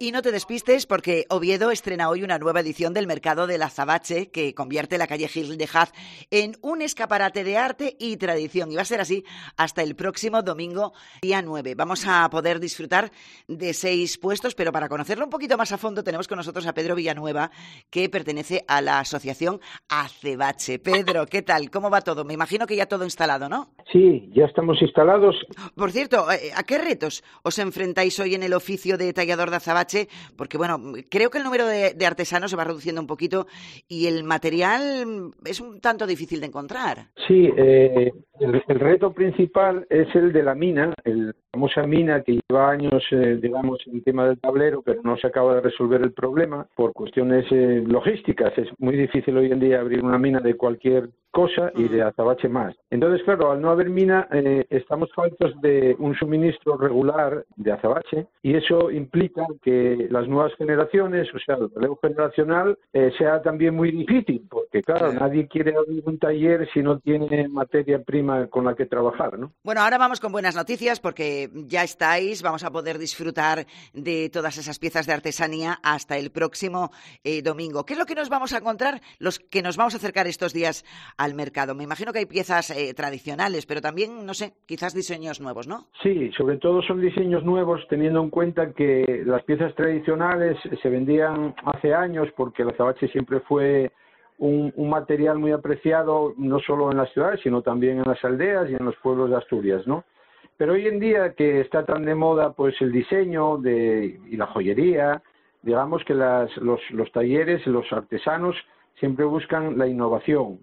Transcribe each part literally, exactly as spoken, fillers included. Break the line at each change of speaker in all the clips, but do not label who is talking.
Y no te despistes porque Oviedo estrena hoy una nueva edición del Mercado del Azabache que convierte la calle Gil de Haz en un escaparate de arte y tradición. Y va a ser así hasta el próximo domingo, día nueve. Vamos a poder disfrutar de seis puestos, pero para conocerlo un poquito más a fondo tenemos con nosotros a Pedro Villanueva, que pertenece a la asociación Acebache. Pedro, ¿qué tal? ¿Cómo va todo? Me imagino que ya todo instalado, ¿no?
Sí, ya estamos instalados.
Por cierto, ¿a qué retos os enfrentáis hoy en el oficio de tallador de azabache? Porque, bueno, creo que el número de, de artesanos se va reduciendo un poquito y el material es un tanto difícil de encontrar.
Sí, eh, el, el reto principal es el de la mina, el famosa mina que lleva años, eh, digamos, en tema del tablero, pero no se acaba de resolver el problema por cuestiones eh, logísticas. Es muy difícil hoy en día abrir una mina de cualquier cosa y de azabache más. Entonces, claro, al no haber mina, eh, estamos faltos de un suministro regular de azabache y eso implica que las nuevas generaciones, o sea, el relevo generacional, eh, sea también muy difícil, porque, claro, claro, nadie quiere abrir un taller si no tiene materia prima con la que trabajar, ¿no?
Bueno, ahora vamos con buenas noticias porque ya estáis, vamos a poder disfrutar de todas esas piezas de artesanía hasta el próximo eh, domingo. ¿Qué es lo que nos vamos a encontrar? Los que nos vamos a acercar estos días al mercado. Me imagino que hay piezas eh, tradicionales, pero también, no sé, quizás diseños nuevos, ¿no?
Sí, sobre todo son diseños nuevos, teniendo en cuenta que las piezas tradicionales se vendían hace años porque el azabache siempre fue un, un material muy apreciado, no solo en las ciudades, sino también en las aldeas y en los pueblos de Asturias, ¿no? Pero hoy en día que está tan de moda pues el diseño de, y la joyería, digamos que las, los, los talleres, los artesanos siempre buscan la innovación.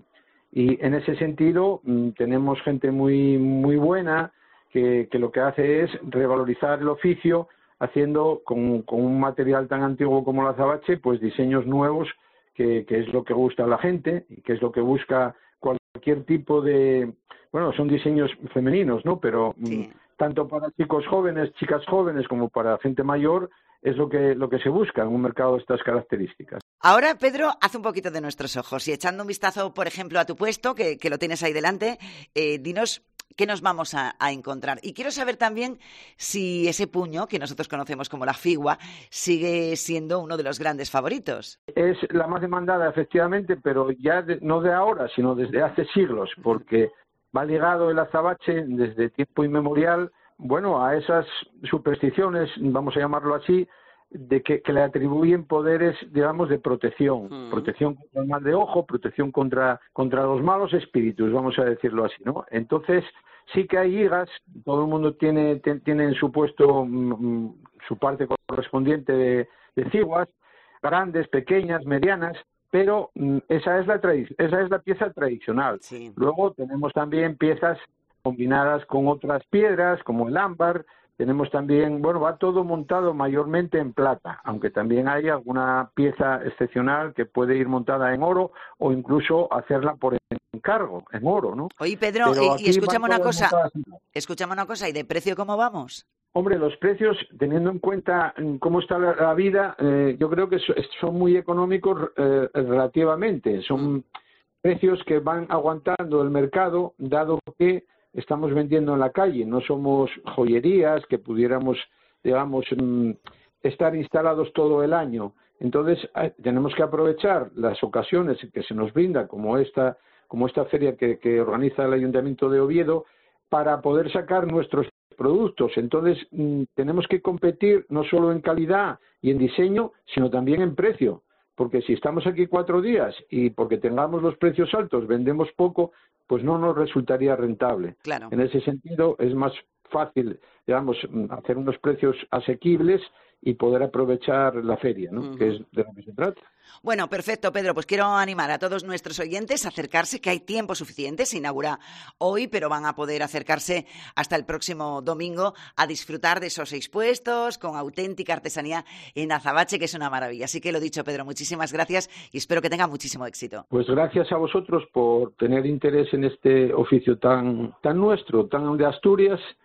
Y en ese sentido mmm, tenemos gente muy muy buena que, que lo que hace es revalorizar el oficio haciendo con, con un material tan antiguo como el azabache pues diseños nuevos que, que es lo que gusta a la gente y que es lo que busca cualquier tipo de... Bueno, son diseños femeninos, ¿no? Pero sí. mmm, tanto para chicos jóvenes, chicas jóvenes como para gente mayor es lo que, lo que se busca en un mercado de estas características.
Ahora, Pedro, haz un poquito de nuestros ojos y echando un vistazo, por ejemplo, a tu puesto, que, que lo tienes ahí delante, eh, dinos qué nos vamos a, a encontrar. Y quiero saber también si ese puño, que nosotros conocemos como la figua, sigue siendo uno de los grandes favoritos.
Es la más demandada, efectivamente, pero ya de, no de ahora, sino desde hace siglos, porque va ligado el azabache desde tiempo inmemorial, bueno, a esas supersticiones, vamos a llamarlo así, de que, que le atribuyen poderes, digamos, de protección, mm. protección contra el mal de ojo, protección contra, contra los malos espíritus, vamos a decirlo así, ¿no? Entonces, sí que hay higas, todo el mundo tiene, te, tiene en su puesto mm, su parte correspondiente de, de ciguas, grandes, pequeñas, medianas, pero mm, esa es la tradi- esa es la pieza tradicional. Sí. Luego tenemos también piezas combinadas con otras piedras, como el ámbar. Tenemos también, bueno, va todo montado mayormente en plata, aunque también hay alguna pieza excepcional que puede ir montada en oro o incluso hacerla por encargo, en oro, ¿no?
Oye, Pedro, Pero y, y escúchame una cosa, escúchame una cosa, ¿y de precio cómo vamos?
Hombre, los precios, teniendo en cuenta cómo está la, la vida, eh, yo creo que son muy económicos eh, relativamente. Son mm. precios que van aguantando el mercado, dado que estamos vendiendo en la calle, no somos joyerías que pudiéramos, digamos, estar instalados todo el año. Entonces, tenemos que aprovechar las ocasiones que se nos brinda, como esta, como esta feria que, que organiza el Ayuntamiento de Oviedo, para poder sacar nuestros productos. Entonces, tenemos que competir no solo en calidad y en diseño, sino también en precio. Porque si estamos aquí cuatro días y porque tengamos los precios altos vendemos poco, pues no nos resultaría rentable.
Claro.
En ese sentido es más fácil, digamos, hacer unos precios asequibles y poder aprovechar la feria, ¿no? Uh-huh. Que es de lo que se trata.
Bueno, perfecto, Pedro. Pues quiero animar a todos nuestros oyentes a acercarse, que hay tiempo suficiente. Se inaugura hoy, pero van a poder acercarse hasta el próximo domingo a disfrutar de esos seis puestos con auténtica artesanía en azabache, que es una maravilla. Así que lo dicho, Pedro, muchísimas gracias y espero que tenga muchísimo éxito.
Pues gracias a vosotros por tener interés en este oficio tan, tan nuestro, tan de Asturias